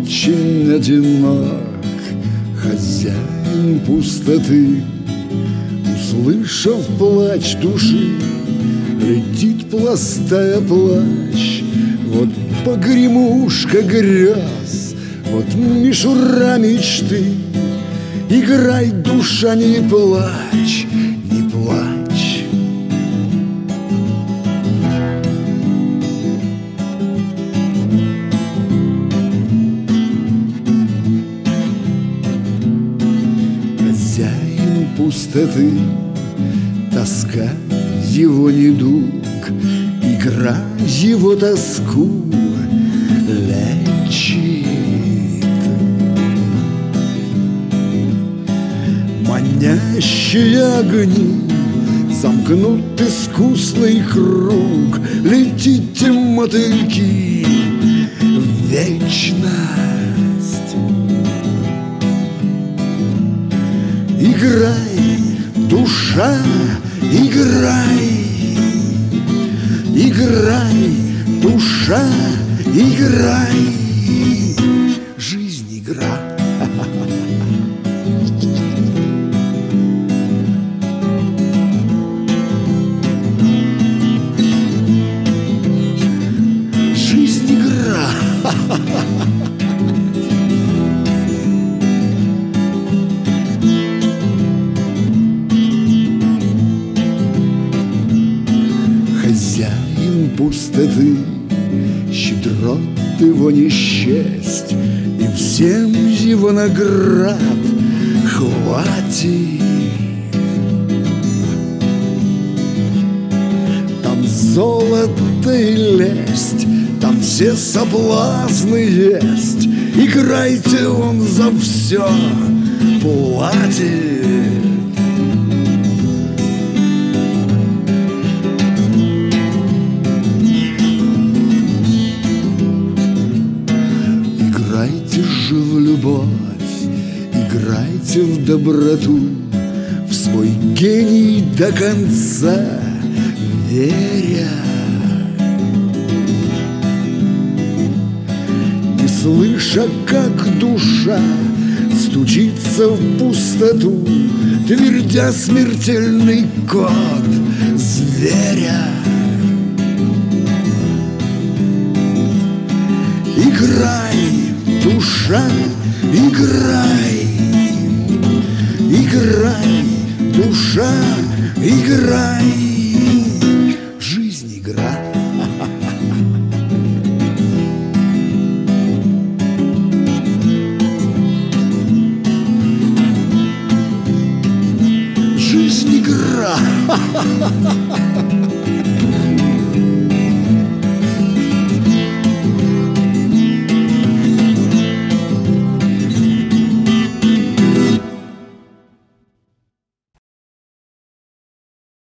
очень одинок хозяин пустоты. Услышав плач души, летит, пластая плащ. Вот погремушка грез, вот мишура мечты. Играй, душа, не плачь, не плачь. Хозяин пустоты, тоска его недуг, игра его тоску лечит. Манящие огни замкнут искусный круг. Летите, мотыльки, в вечность. Играй, душа, играй. Играй, душа, играй. Жизнь — игра. Жизнь — игра. Хозяин пустоты, щедрот его не счесть, и всем его наград хватит. Там золото и лесть, там все соблазны есть. Играйте, он за все платит. Играйте же в любовь, играйте в доброту, в свой гений до конца веря. Не слыша, как душа стучится в пустоту, твердя смертельный код зверя. Играй, душа, играй. Играй, душа, играй. Жизнь — игра. Жизнь — игра.